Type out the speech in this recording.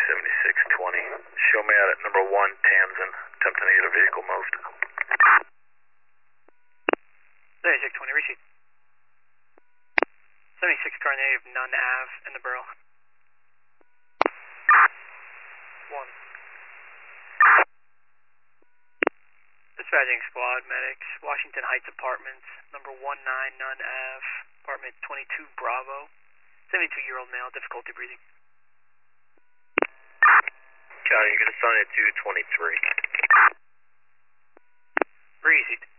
7620. Show me out at number 1, Tamsin. Attempting to get a vehicle moved. 7620, receive. 76 car native, Nunn Ave in the borough. 1. Dispatching squad, medics, Washington Heights Apartments, number 19 Nunn Ave, apartment 22 Bravo. 72-year-old male, difficulty breathing. County, you're going to sign it to 23. Breezy.